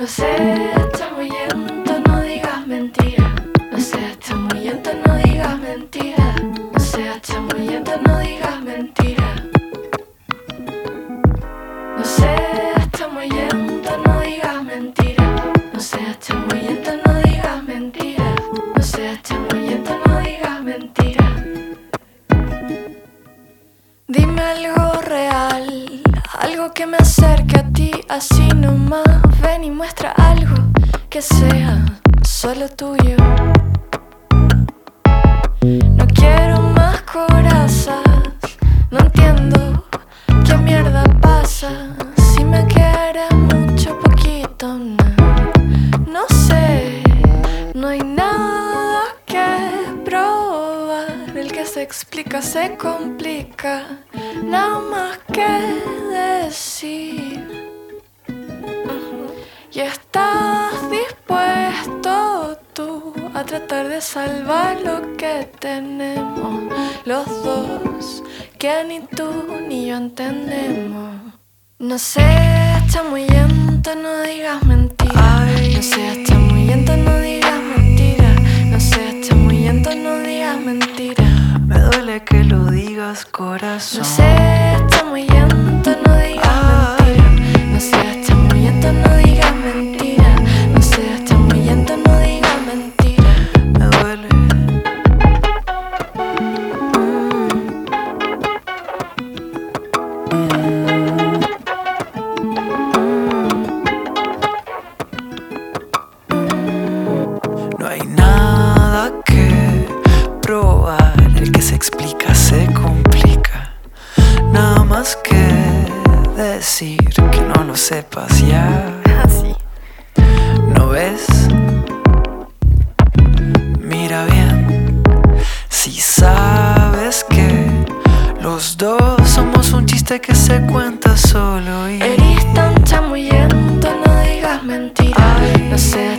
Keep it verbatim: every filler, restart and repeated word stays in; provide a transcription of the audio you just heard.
No sé, chamullento, no digas mentira. No seas chamullento, no digas mentira. No seas chamullento, no digas mentira. No seas chamullento, no digas mentira. No seas chamullento, no digas mentira. No seas chamullento, no digas mentira. Dime algo real, algo que me acerque a ti así nomás. Ven y muestra algo que sea solo tuyo. No quiero más corazas, no entiendo qué mierda pasa. Si me quedara mucho, poquito, no, no sé, no hay nada que probar. El que se explica se complica, nada más que decir. Y estás dispuesto tú a tratar de salvar lo que tenemos los dos, que ni tú ni yo entendemos. No seas chamullento, no digas mentira. No seas chamullento, no digas mentira. No seas chamullento, no digas mentira. Me duele que lo digas, corazón. No seas chamullento, no digas mentira. No seas chamullento, no digas mentira. No seas chamullento, no digas mentira. Me duele. No hay nada que probar. El que se explica se complica. Nada más que decir que no lo sepas ya. Así. ¿No ves? Mira bien. Si sabes que los dos somos un chiste que se cuenta solo y Eres tan chamullento, no digas mentira. No seas